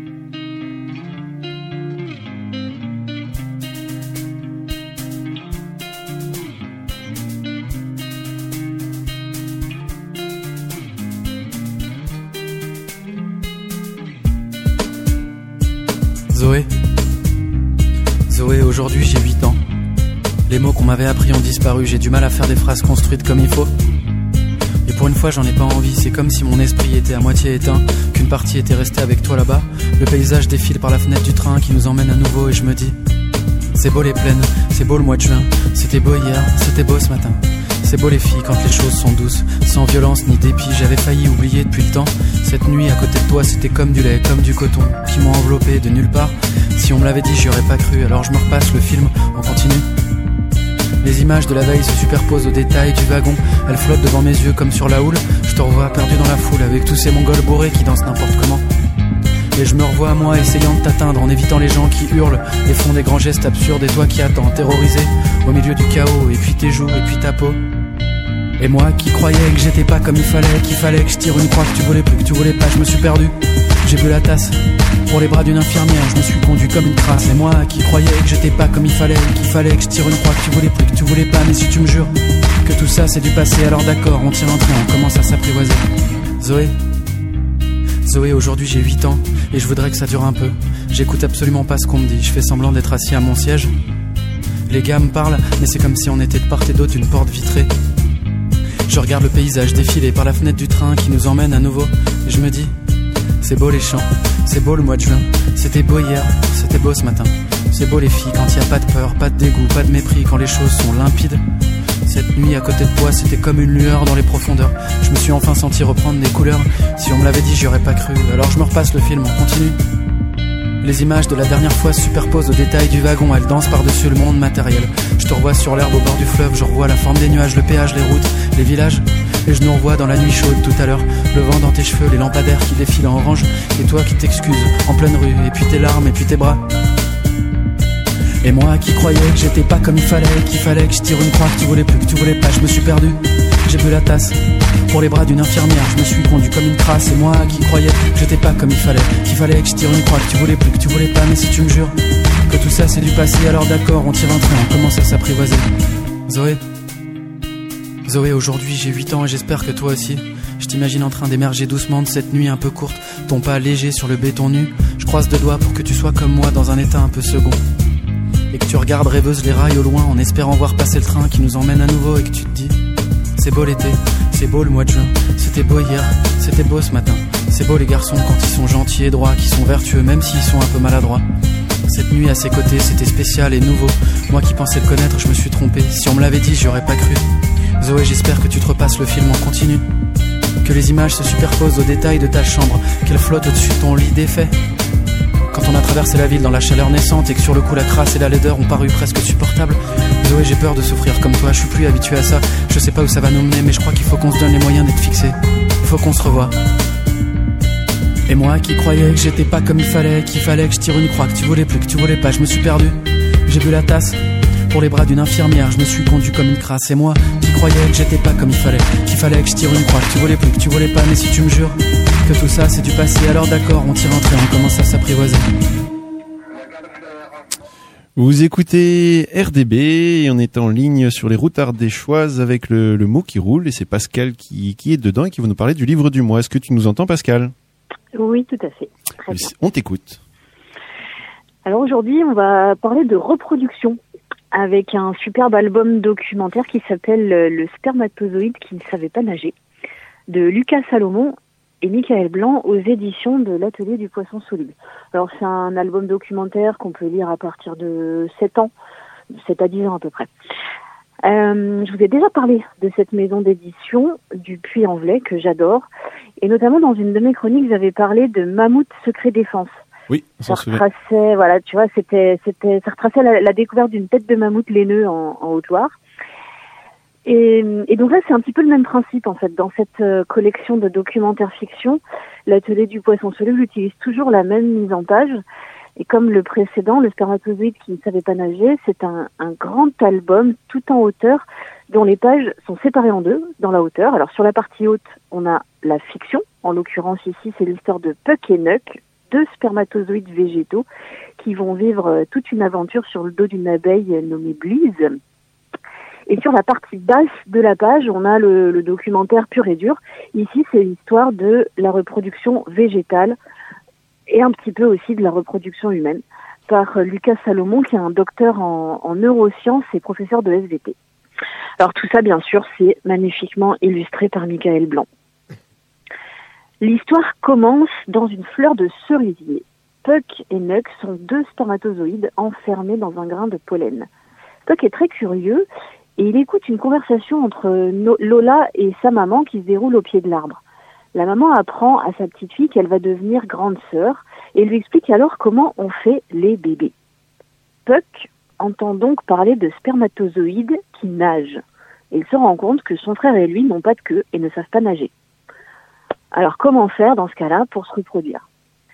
Zoé, aujourd'hui j'ai 8 ans. Les mots qu'on m'avait appris ont disparu, j'ai du mal à faire des phrases construites comme il faut. Et pour une fois j'en ai pas envie, c'est comme si mon esprit était à moitié éteint, qu'une partie était restée avec toi là-bas. Le paysage défile par la fenêtre du train qui nous emmène à nouveau et je me dis: c'est beau les plaines, c'est beau le mois de juin, c'était beau hier, c'était beau ce matin. C'est beau les filles quand les choses sont douces, sans violence ni dépit, j'avais failli oublier depuis le temps. Cette nuit à côté de toi c'était comme du lait, comme du coton, qui m'ont enveloppé de nulle part. Si on me l'avait dit j'y aurais pas cru, alors je me repasse le film, on continue. Les images de la veille se superposent aux détails du wagon, elles flottent devant mes yeux comme sur la houle. Je te revois perdu dans la foule avec tous ces mongols bourrés qui dansent n'importe comment. Et je me revois moi essayant de t'atteindre en évitant les gens qui hurlent et font des grands gestes absurdes, et toi qui attends terrorisé au milieu du chaos, et puis tes joues et puis ta peau. Et moi qui croyais que j'étais pas comme il fallait, qu'il fallait que je tire une croix, que tu voulais plus, que tu voulais pas, je me suis perdu. J'ai bu la tasse pour les bras d'une infirmière, je me suis conduit comme une crasse. Et moi qui croyais que j'étais pas comme il fallait, qu'il fallait que je tire une croix, que tu voulais plus, que tu voulais pas, mais si tu me jures que tout ça c'est du passé, alors d'accord, on tire un train, on commence à s'apprivoiser. Zoé, aujourd'hui j'ai 8 ans et je voudrais que ça dure un peu. J'écoute absolument pas ce qu'on me dit, je fais semblant d'être assis à mon siège. Les gars me parlent, mais c'est comme si on était de part et d'autre d'une porte vitrée. Je regarde le paysage défiler par la fenêtre du train qui nous emmène à nouveau, et je me dis: c'est beau les champs, c'est beau le mois de juin, c'était beau hier, c'était beau ce matin. C'est beau les filles quand il y a pas de peur, pas de dégoût, pas de mépris, quand les choses sont limpides. Cette nuit à côté de toi c'était comme une lueur dans les profondeurs. Je me suis enfin senti reprendre des couleurs. Si on me l'avait dit j'y aurais pas cru, alors je me repasse le film, on continue. Les images de la dernière fois se superposent aux détails du wagon, elles dansent par-dessus le monde matériel. Je te revois sur l'herbe au bord du fleuve, je revois la forme des nuages, le péage, les routes, les villages. Et je nous revois dans la nuit chaude tout à l'heure, le vent dans tes cheveux, les lampadaires qui défilent en orange, et toi qui t'excuses en pleine rue, et puis tes larmes, et puis tes bras. Et moi qui croyais que j'étais pas comme il fallait, qu'il fallait que je tire une croix, que tu voulais plus, que tu voulais pas, je me suis perdu. J'ai bu la tasse pour les bras d'une infirmière, je me suis conduit comme une crasse. Et moi qui croyais que j'étais pas comme il fallait, qu'il fallait que je tire une croix, que tu voulais plus, que tu voulais pas, mais si tu me jures que tout ça c'est du passé, alors d'accord, on tire un train, on commence à s'apprivoiser. Zoé, aujourd'hui j'ai 8 ans et j'espère que toi aussi. Je t'imagine en train d'émerger doucement de cette nuit un peu courte, ton pas léger sur le béton nu. Je croise deux doigts pour que tu sois comme moi dans un état un peu second, et que tu regardes rêveuse les rails au loin en espérant voir passer le train qui nous emmène à nouveau, et que tu te dis: c'est beau l'été, c'est beau le mois de juin, c'était beau hier, c'était beau ce matin. C'est beau les garçons quand ils sont gentils et droits, qui sont vertueux même s'ils sont un peu maladroits. Cette nuit à ses côtés c'était spécial et nouveau. Moi qui pensais le connaître, je me suis trompé. Si on me l'avait dit, j'aurais pas cru. Zoé, j'espère que tu te repasses le film en continu, que les images se superposent aux détails de ta chambre, qu'elles flottent au-dessus de ton lit défait. Quand on a traversé la ville dans la chaleur naissante et que sur le coup la crasse et la laideur ont paru presque supportables. Zoé, j'ai peur de souffrir comme toi, je suis plus habitué à ça. Je sais pas où ça va nous mener, mais je crois qu'il faut qu'on se donne les moyens d'être fixés. Il faut qu'on se revoie. Et moi qui croyais que j'étais pas comme il fallait, qu'il fallait que je tire une croix, que tu voulais plus, que tu voulais pas, je me suis perdu. J'ai bu la tasse pour les bras d'une infirmière. Je me suis conduit comme une crasse. Et moi, qui croyais que j'étais pas comme il fallait, qu'il fallait que je tire une croix, que tu voulais plus, que tu voulais pas. Mais si tu me jures que tout ça c'est du passé, alors d'accord, on tire un trait, on commence à s'apprivoiser. Vous écoutez RDB et on est en ligne sur les routes ardéchoises avec le mot qui roule et c'est Pascal qui est dedans et qui va nous parler du livre du mois. Est-ce que tu nous entends, Pascal ? Oui, tout à fait. Très bien. On t'écoute. Alors aujourd'hui, on va parler de reproduction avec un superbe album documentaire qui s'appelle Le spermatozoïde qui ne savait pas nager de Lucas Salomon et Michael Blanc aux éditions de l'Atelier du Poisson Soluble. Alors c'est un album documentaire qu'on peut lire à partir de 7 ans, 7 à 10 ans à peu près. Je vous ai déjà parlé de cette maison d'édition du Puy-en-Velay que j'adore, et notamment dans une de mes chroniques, j'avais parlé de Mammouth Secret Défense. Oui, ça retraçait, voilà, tu vois, ça retraçait la découverte d'une tête de mammouth laineux en Haute-Loire. Et donc là, c'est un petit peu le même principe, en fait. Dans cette collection de documentaires fiction, l'Atelier du Poisson Soluble utilise toujours la même mise en page. Et comme le précédent, Le spermatozoïde qui ne savait pas nager, c'est un grand album tout en hauteur, dont les pages sont séparées en deux, dans la hauteur. Alors sur la partie haute, on a la fiction. En l'occurrence, ici, c'est l'histoire de Puck et Nuck, deux spermatozoïdes végétaux qui vont vivre toute une aventure sur le dos d'une abeille nommée Bleeze. Et sur la partie basse de la page, on a le documentaire pur et dur. Ici, c'est l'histoire de la reproduction végétale et un petit peu aussi de la reproduction humaine par Lucas Salomon, qui est un docteur en neurosciences et professeur de SVT. Alors tout ça, bien sûr, c'est magnifiquement illustré par Michael Blanc. L'histoire commence dans une fleur de cerisier. Puck et Nuck sont deux spermatozoïdes enfermés dans un grain de pollen. Puck est très curieux et il écoute une conversation entre Lola et sa maman qui se déroule au pied de l'arbre. La maman apprend à sa petite fille qu'elle va devenir grande sœur et lui explique alors comment on fait les bébés. Puck entend donc parler de spermatozoïdes qui nagent. Et il se rend compte que son frère et lui n'ont pas de queue et ne savent pas nager. Alors comment faire dans ce cas-là pour se reproduire ?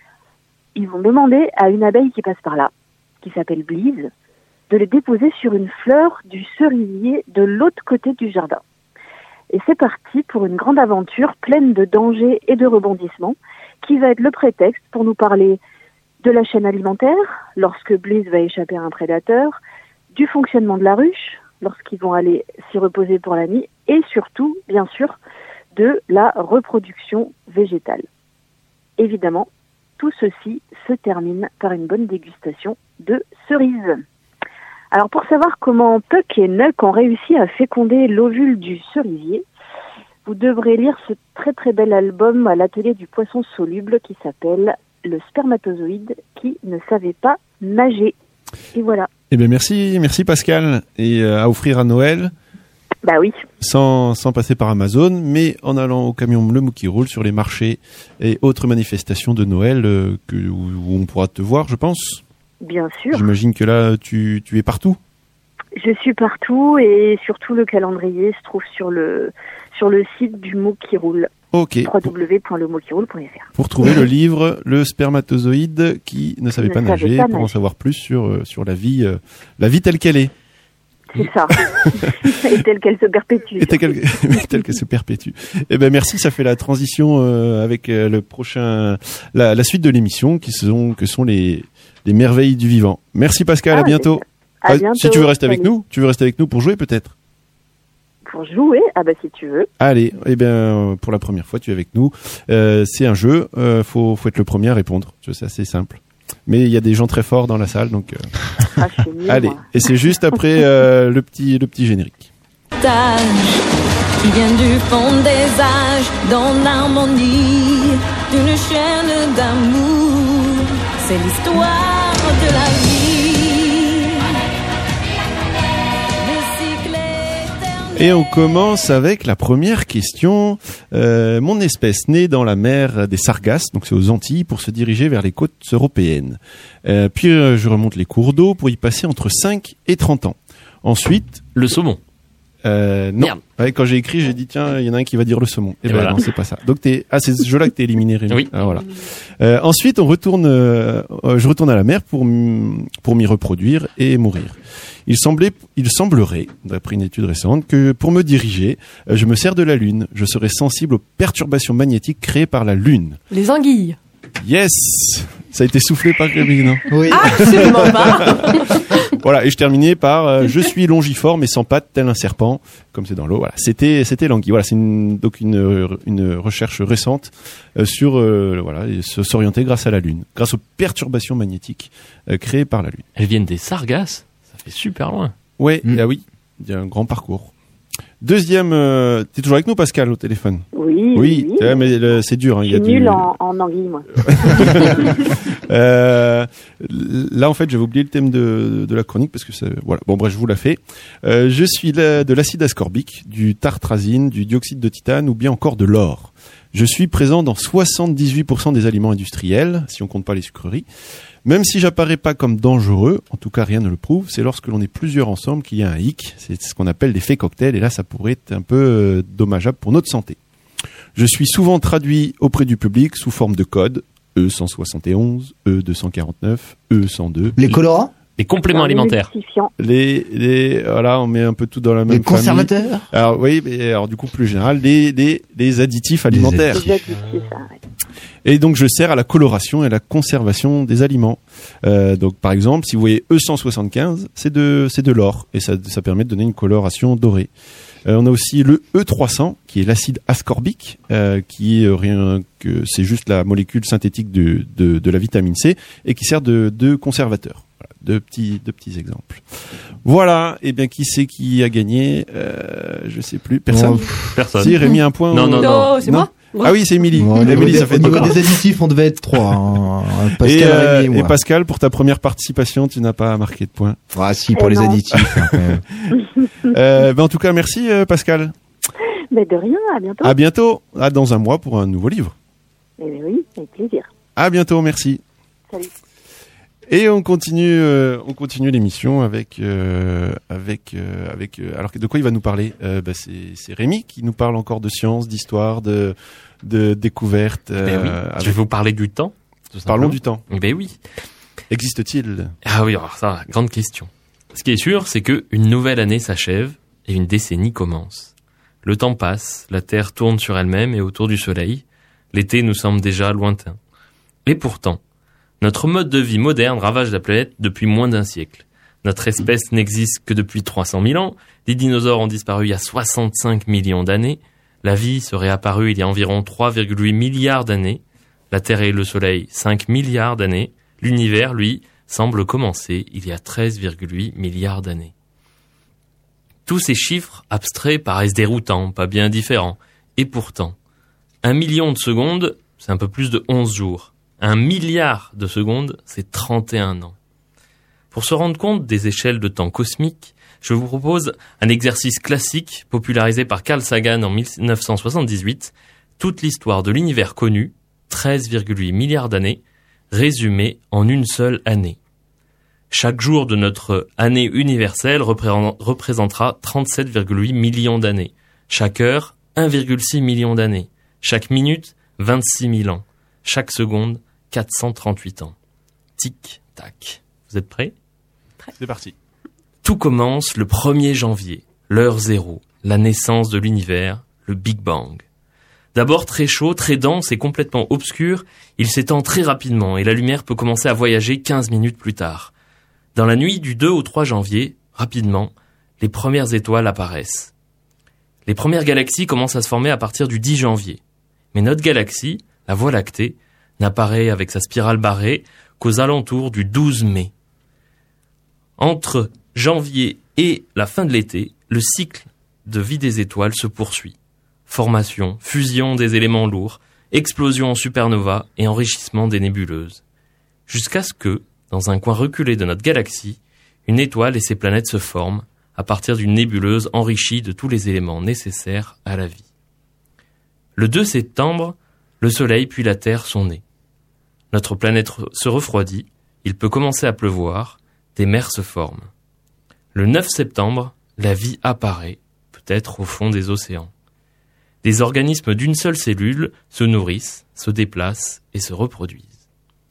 Ils vont demander à une abeille qui passe par là, qui s'appelle Bleeze, de les déposer sur une fleur du cerisier de l'autre côté du jardin. Et c'est parti pour une grande aventure pleine de dangers et de rebondissements qui va être le prétexte pour nous parler de la chaîne alimentaire, lorsque Bleeze va échapper à un prédateur, du fonctionnement de la ruche, lorsqu'ils vont aller s'y reposer pour la nuit, et surtout, bien sûr, de la reproduction végétale. Évidemment, tout ceci se termine par une bonne dégustation de cerises. Alors pour savoir comment Puck et Nuck ont réussi à féconder l'ovule du cerisier, vous devrez lire ce très très bel album à l'Atelier du Poisson Soluble qui s'appelle Le spermatozoïde qui ne savait pas nager. Et voilà. Eh bien merci Pascal. Et à offrir à Noël. Bah oui. Sans passer par Amazon, mais en allant au camion Le Mot qui roule sur les marchés et autres manifestations de Noël où on pourra te voir, je pense. Bien sûr. J'imagine que là, tu es partout. Je suis partout et surtout le calendrier se trouve sur le site du Mot qui roule. Ok. www.lemotquiroule.fr. Pour trouver le livre Le spermatozoïde qui ne savait pas nager, pour en savoir plus sur la vie telle qu'elle est. C'est ça. Et telle qu'elle se perpétue. Telle qu'elle se perpétue. Eh ben merci, ça fait la transition avec le prochain la suite de l'émission que sont les merveilles du vivant. Merci Pascal, à bientôt. À bientôt. Si tu veux rester avec nous, pour jouer peut-être. Pour jouer, si tu veux. Allez, eh bien pour la première fois tu es avec nous. C'est un jeu, faut être le premier à répondre. C'est assez simple. Mais il y a des gens très forts dans la salle, donc. Allez, moi. Et c'est juste après le petit générique. Qui vient du fond des âges, dans l'harmonie d'une chaîne d'amour. C'est l'histoire de la vie. Le cycle éternel. Et on commence avec la première question. Mon espèce naît dans la mer des Sargasses, donc c'est aux Antilles, pour se diriger vers les côtes européennes. Puis je remonte les cours d'eau pour y passer entre 5 et 30 ans. Ensuite... Le saumon. Non. Merde. Ouais, quand j'ai écrit, j'ai dit tiens, il y en a un qui va dire le saumon. Et ben voilà. non, c'est pas ça. Donc c'est ce jeu-là que t'es éliminé, Rémi. Oui. Ah, voilà. Ensuite, je retourne à la mer pour m'y reproduire et mourir. Il semblerait, d'après une étude récente, que pour me diriger, je me sers de la Lune. Je serais sensible aux perturbations magnétiques créées par la Lune. Les anguilles. Yes! Ça a été soufflé par Rémi, non? Oui. Absolument pas. Voilà, et je terminais par je suis longiforme et sans pattes tel un serpent, comme c'est dans l'eau. Voilà, c'était l'anguille. Voilà, c'est une recherche récente sur voilà, et s'orienter grâce à la Lune, grâce aux perturbations magnétiques créées par la Lune. Elles viennent des sargasses. Ça fait super loin. Ouais, ah oui, il y a un grand parcours. Deuxième, t'es toujours avec nous, Pascal, au téléphone? Oui. Ouais, mais c'est dur. Hein, Je suis nul en anguille, moi. Là, en fait, j'avais oublié le thème de la chronique parce que voilà. Bon, bref, je vous la fais. Je suis de l'acide ascorbique, du tartrazine, du dioxyde de titane ou bien encore de l'or. Je suis présent dans 78% des aliments industriels, si on compte pas les sucreries. Même si j'apparais pas comme dangereux, en tout cas rien ne le prouve, c'est lorsque l'on est plusieurs ensemble qu'il y a un hic. C'est ce qu'on appelle l'effet cocktail et là, ça pourrait être un peu dommageable pour notre santé. Je suis souvent traduit auprès du public sous forme de code E171, E249, E102. Les colorants? Les compléments alimentaires. Voilà, on met un peu tout dans la même famille. Les conservateurs? Alors oui, mais alors du coup plus général, les additifs alimentaires. Les additifs, ça, ouais. Et donc je sers à la coloration et à la conservation des aliments. Donc par exemple, si vous voyez E175, c'est de l'or et ça permet de donner une coloration dorée. On a aussi le E300 qui est l'acide ascorbique, qui est rien que c'est juste la molécule synthétique de la vitamine C et qui sert de conservateur. Voilà, deux petits exemples. Voilà. Et bien qui c'est qui a gagné? Je sais plus. Personne. Personne. Si Rémi a un point. Non, c'est moi. Ah oui, c'est Émilie. Émilie, ça fait au niveau deux. des additifs, on devait être 3. Hein. Pascal, Rémi et moi. Et Pascal, pour ta première participation, tu n'as pas marqué de points. Ah si, pour les additifs. En tout cas, merci Pascal. Mais de rien, à bientôt. À bientôt. À dans un mois pour un nouveau livre. Eh bien oui, avec plaisir. À bientôt, merci. Salut. Et on continue l'émission avec alors de quoi il va nous parler? C'est Rémi qui nous parle encore de science, d'histoire, de découverte. Oui. Je vais vous parler du temps. Parlons du temps. Ben oui. Existe-t-il? Ah oui, alors ça, grande question. Ce qui est sûr, c'est que une nouvelle année s'achève et une décennie commence. Le temps passe, la Terre tourne sur elle-même et autour du Soleil. L'été nous semble déjà lointain. Et pourtant, notre mode de vie moderne ravage la planète depuis moins d'un siècle. Notre espèce n'existe que depuis 300 000 ans. Les dinosaures ont disparu il y a 65 millions d'années. La vie serait apparue il y a environ 3,8 milliards d'années. La Terre et le Soleil, 5 milliards d'années. L'univers, lui, semble commencer il y a 13,8 milliards d'années. Tous ces chiffres abstraits paraissent déroutants, pas bien différents. Et pourtant, 1 million de secondes, c'est un peu plus de 11 jours. 1 milliard de secondes, c'est 31 ans. Pour se rendre compte des échelles de temps cosmiques, je vous propose un exercice classique popularisé par Carl Sagan en 1978, toute l'histoire de l'univers connu, 13,8 milliards d'années, résumée en une seule année. Chaque jour de notre année universelle représentera 37,8 millions d'années. Chaque heure, 1,6 million d'années. Chaque minute, 26 000 ans. Chaque seconde, 438 ans. Tic, tac. Vous êtes prêts? C'est parti. Tout commence le 1er janvier, l'heure zéro, la naissance de l'univers, le Big Bang. D'abord très chaud, très dense et complètement obscur, il s'étend très rapidement et la lumière peut commencer à voyager 15 minutes plus tard. Dans la nuit du 2 au 3 janvier, rapidement, les premières étoiles apparaissent. Les premières galaxies commencent à se former à partir du 10 janvier. Mais notre galaxie, la Voie lactée, n'apparaît avec sa spirale barrée qu'aux alentours du 12 mai. Entre janvier et la fin de l'été, le cycle de vie des étoiles se poursuit. Formation, fusion des éléments lourds, explosion en supernova et enrichissement des nébuleuses. Jusqu'à ce que, dans un coin reculé de notre galaxie, une étoile et ses planètes se forment à partir d'une nébuleuse enrichie de tous les éléments nécessaires à la vie. Le 2 septembre, le Soleil puis la Terre sont nés. Notre planète se refroidit, il peut commencer à pleuvoir, des mers se forment. Le 9 septembre, la vie apparaît, peut-être au fond des océans. Des organismes d'une seule cellule se nourrissent, se déplacent et se reproduisent.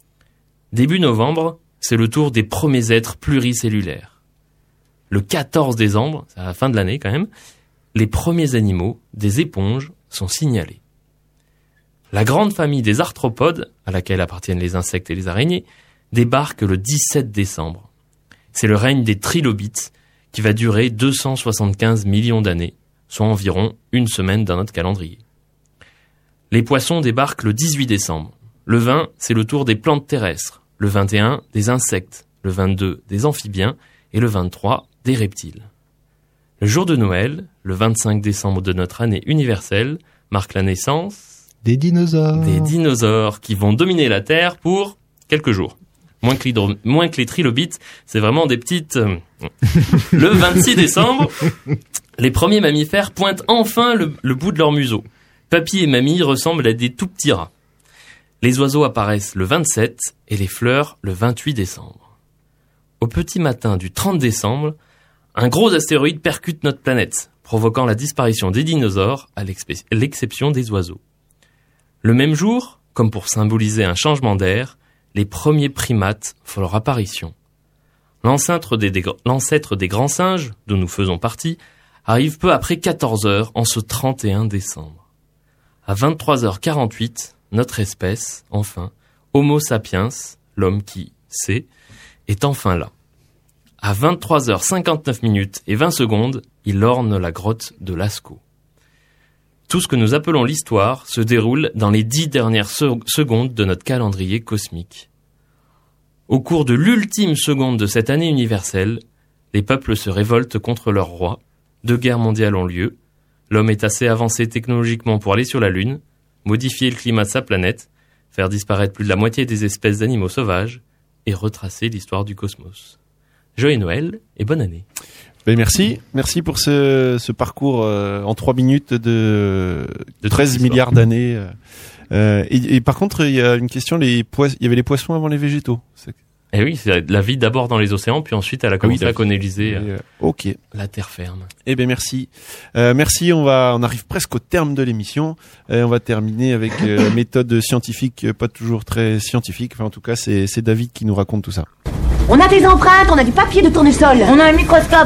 Début novembre, c'est le tour des premiers êtres pluricellulaires. Le 14 décembre, c'est à la fin de l'année quand même, les premiers animaux, des éponges, sont signalés. La grande famille des arthropodes, à laquelle appartiennent les insectes et les araignées, débarque le 17 décembre. C'est le règne des trilobites qui va durer 275 millions d'années, soit environ une semaine dans notre calendrier. Les poissons débarquent le 18 décembre. Le 20, c'est le tour des plantes terrestres. Le 21, des insectes. Le 22, des amphibiens. Et le 23, des reptiles. Le jour de Noël, le 25 décembre de notre année universelle, marque la naissance des dinosaures. Des dinosaures qui vont dominer la Terre pour quelques jours. Moins que les trilobites, c'est vraiment des petites... Le 26 décembre, les premiers mammifères pointent enfin le bout de leur museau. Papy et mamie ressemblent à des tout petits rats. Les oiseaux apparaissent le 27 et les fleurs le 28 décembre. Au petit matin du 30 décembre, un gros astéroïde percute notre planète, provoquant la disparition des dinosaures à l'exception des oiseaux. Le même jour, comme pour symboliser un changement d'air, les premiers primates font leur apparition. L'ancêtre des grands singes, dont nous faisons partie, arrive peu après 14 heures en ce 31 décembre. À 23h48, notre espèce, enfin, Homo sapiens, l'homme qui sait, est enfin là. À 23h59 et 20 secondes, il orne la grotte de Lascaux. Tout ce que nous appelons l'histoire se déroule dans les 10 dernières secondes de notre calendrier cosmique. Au cours de l'ultime seconde de cette année universelle, les peuples se révoltent contre leur roi, 2 guerres mondiales ont lieu, l'homme est assez avancé technologiquement pour aller sur la Lune, modifier le climat de sa planète, faire disparaître plus de la moitié des espèces d'animaux sauvages et retracer l'histoire du cosmos. Joyeux Noël et bonne année. Ben merci pour ce parcours en 3 minutes de 13 milliards d'années. Et par contre, il y a une question, il y avait les poissons avant les végétaux. Eh oui, c'est la vie d'abord dans les océans, puis ensuite elle a commencé à coloniser la terre ferme. Eh ben merci. Merci, on arrive presque au terme de l'émission. On va terminer avec méthode scientifique, pas toujours très scientifique. Enfin, en tout cas, c'est David qui nous raconte tout ça. On a des empreintes, on a du papier de tournesol. On a un microscope.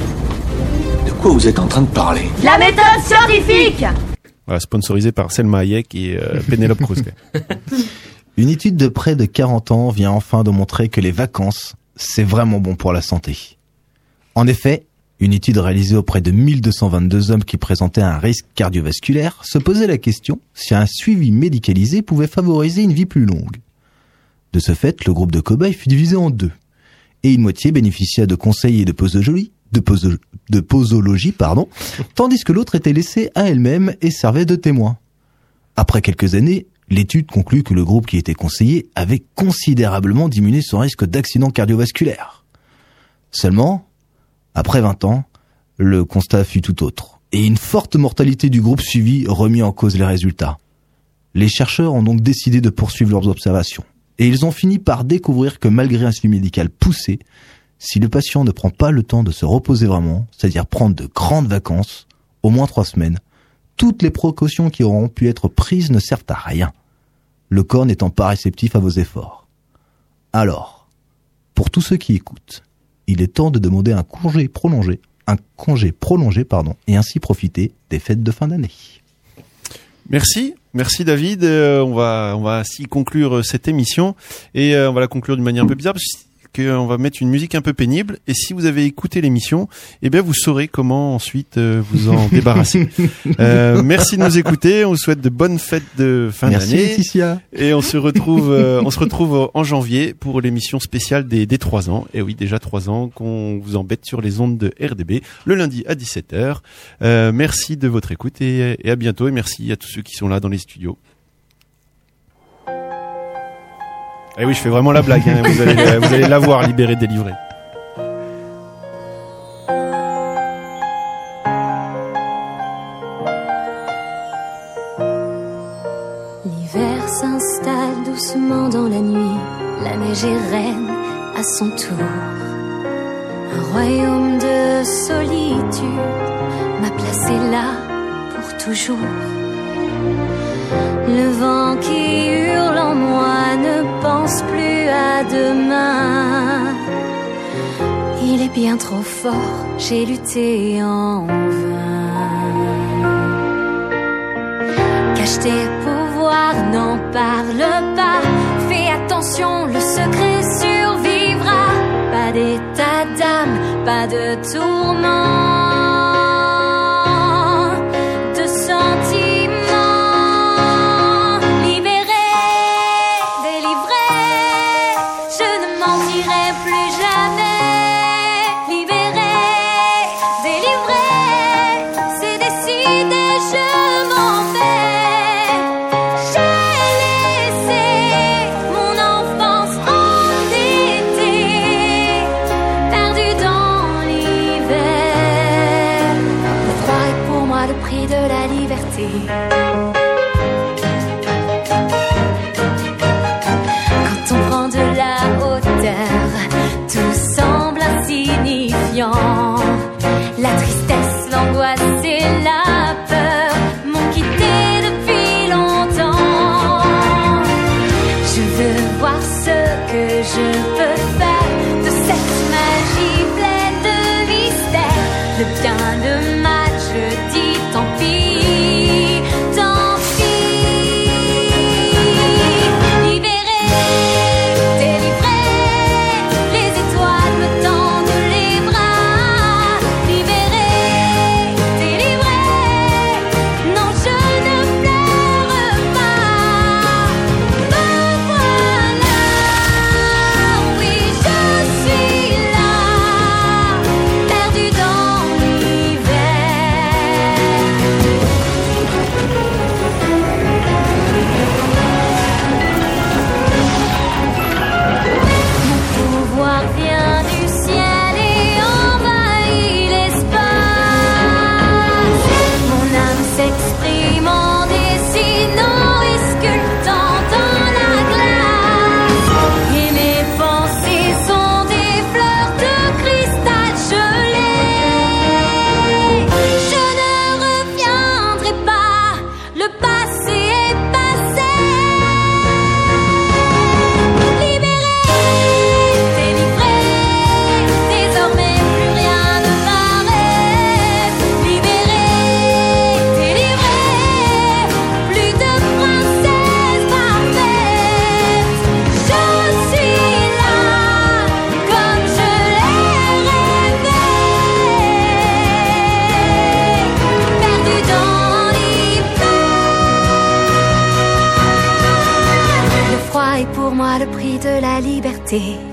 De quoi vous êtes en train de parler? La méthode scientifique. Voilà, sponsorisé par Selma Hayek et Penelope Cruz. Une étude de près de 40 ans vient enfin de montrer que les vacances, c'est vraiment bon pour la santé. En effet, une étude réalisée auprès de 1222 hommes qui présentaient un risque cardiovasculaire se posait la question si un suivi médicalisé pouvait favoriser une vie plus longue. De ce fait, le groupe de cobayes fut divisé en 2. Et une moitié bénéficia de conseils et de posologie, tandis que l'autre était laissée à elle-même et servait de témoin. Après quelques années, l'étude conclut que le groupe qui était conseillé avait considérablement diminué son risque d'accident cardiovasculaire. Seulement, après 20 ans, le constat fut tout autre, et une forte mortalité du groupe suivi remit en cause les résultats. Les chercheurs ont donc décidé de poursuivre leurs observations. Et ils ont fini par découvrir que malgré un suivi médical poussé, si le patient ne prend pas le temps de se reposer vraiment, c'est-à-dire prendre de grandes vacances, au moins 3 semaines, toutes les précautions qui auront pu être prises ne servent à rien, le corps n'étant pas réceptif à vos efforts. Alors, pour tous ceux qui écoutent, il est temps de demander un congé prolongé, et ainsi profiter des fêtes de fin d'année. Merci David. On va ainsi conclure cette émission et on va la conclure d'une manière un peu bizarre parce qu'on va mettre une musique un peu pénible. Et si vous avez écouté l'émission, eh bien vous saurez comment ensuite vous en débarrasser. Merci de nous écouter. On vous souhaite de bonnes fêtes de fin d'année. Merci Laetitia. Et on se retrouve en janvier pour l'émission spéciale des 3 ans. Et oui, déjà 3 ans qu'on vous embête sur les ondes de RDB le lundi à 17h. Merci de votre écoute et à bientôt. Et merci à tous ceux qui sont là dans les studios. Eh oui, je fais vraiment la blague, hein. Vous allez la voir, libérée, délivrée. L'hiver s'installe doucement dans la nuit, la neige est reine à son tour. Un royaume de solitude m'a placé là pour toujours. Le vent qui hurle en moi ne pense plus à demain. Il est bien trop fort, j'ai lutté en vain. Cache tes pouvoirs, n'en parle pas. Fais attention, le secret survivra. Pas d'état d'âme, pas de tourment, de sentiments. Libéré, délivré, je ne mentirai plus jamais. Libéré, délivré, c'est décidé, je m'en vais. J'ai laissé mon enfance endettée, perdue dans l'hiver. Le froid est pour moi le prix de la liberté. Quand on prend de la hauteur, tout semble insignifiant. La tristesse, l'angoisse et la peur m'ont quitté depuis longtemps. Je veux voir ce que je peux faire de cette magie pleine de mystère. Le bien, le mal, je dis tant pis, tant pis. Libéré, délivré, les étoiles me tendent les bras. Libéré, délivré, non je ne pleure pas. Me voilà, oui je suis là, perdu dans l'hiver. Mon pouvoir vient du ciel et envahit l'espace. Mon âme s'exprime en dessinant et sculptant dans la glace. Et mes pensées sont des fleurs de cristal gelé. Je ne reviendrai pas, le passé est passé. Libéré, délivré, désormais plus rien ne m'arrête. Libéré, délivré, plus de princesse parfaite. Je suis là, comme je l'ai rêvé, perdu dans l'hiver. Le froid est pour moi le prix de la liberté.